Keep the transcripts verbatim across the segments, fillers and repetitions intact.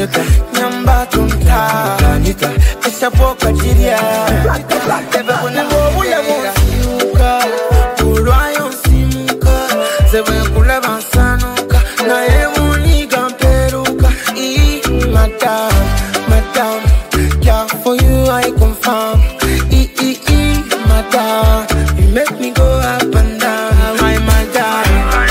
Nyamba tunta Esha poka chiria Tebe kune ule monsiuka Ulwa yonsimuka Zebe kule vansanuka Na emu niga peruka I madam, madam Yeah, for you I confirm I, I, I, madam You make me go up and down My madam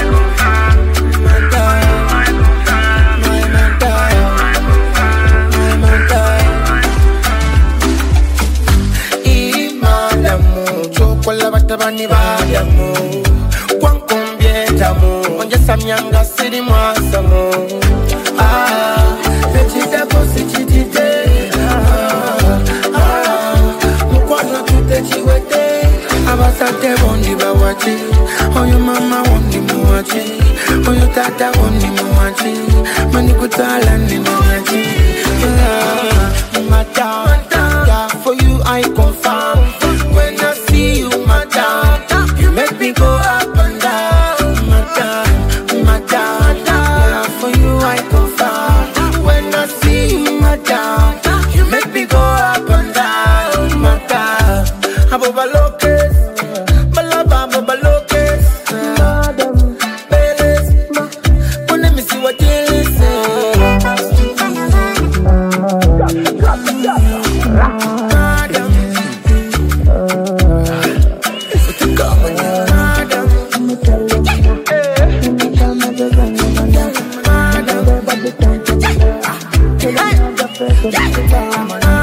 Bani badamu Kwan kumbieta mu Onja samyanga siri mwasamu Ah Lechida bosi chitite Ah Ah Mkwano tute chiwete Abasate bondi bawachi Oyo mama wondi muwachi Oyo tata wondi muwachi Mani kutala ni muwachi Ah Madam Yeah, for you I confirm When I see you you make me go up and down, madam, madam. Yeah, for you I confirm. When I see you, madam, you make me go up and down, madam. Abobaloques, balaba, abobaloques, madam, beles, ma. Let me see what you say. Madam. Madam,